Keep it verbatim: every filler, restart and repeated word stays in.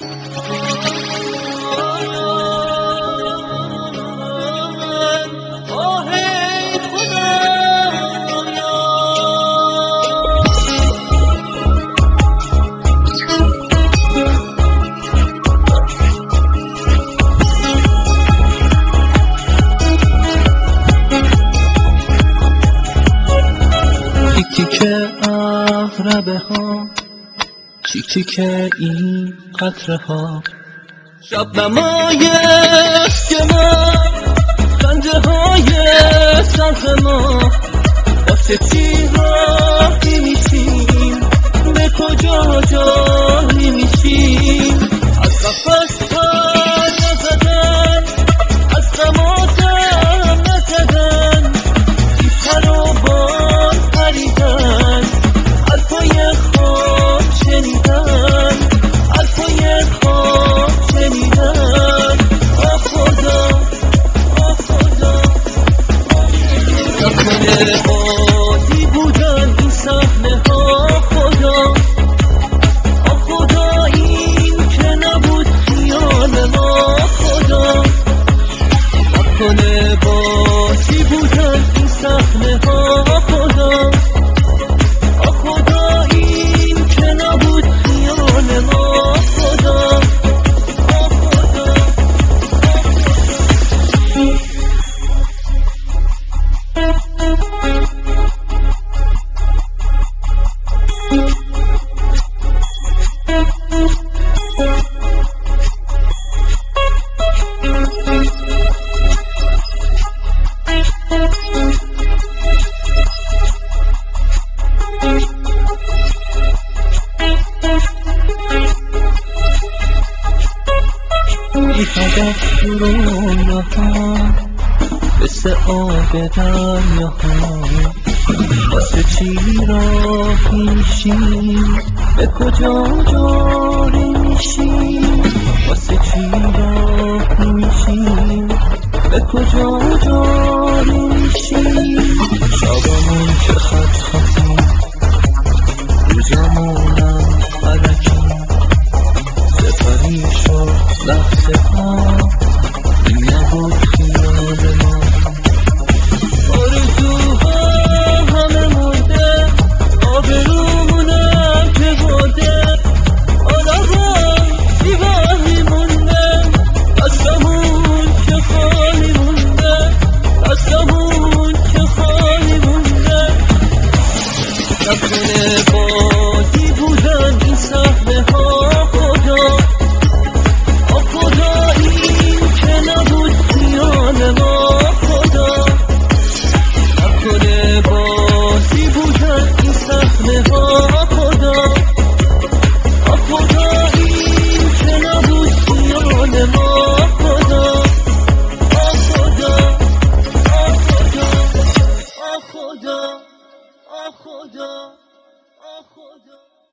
تیک تیک عقربه ها، چیک چیک این قطره ها، شب نمای ما، خنده های سرد ما، واسه چی راهی میشیم، به کجا جایی میشیم؟ از قفص پر نزدن، از غمازم نزدن، بی پر و بال پریدن، حرفای خواب شنیدن، حرفای خواب شنیدن. آه خدا، آه خدا، نکنه عادی بودن این صحنه ها. خدا، آه خدا، این که نبود خیال ما. خدا، نکنه بازی بودن این صحنه ها. خدا، آه خدا، این که نبود خیال ما. خدا، آه خدا، بی هدف رویاها، مثل آب دریاها، واسه چی راهی میشیم، به کجا جاری میشیم؟ واسه چی راهی میشیم، به کجا جاری میشیم؟ شبمون چه خط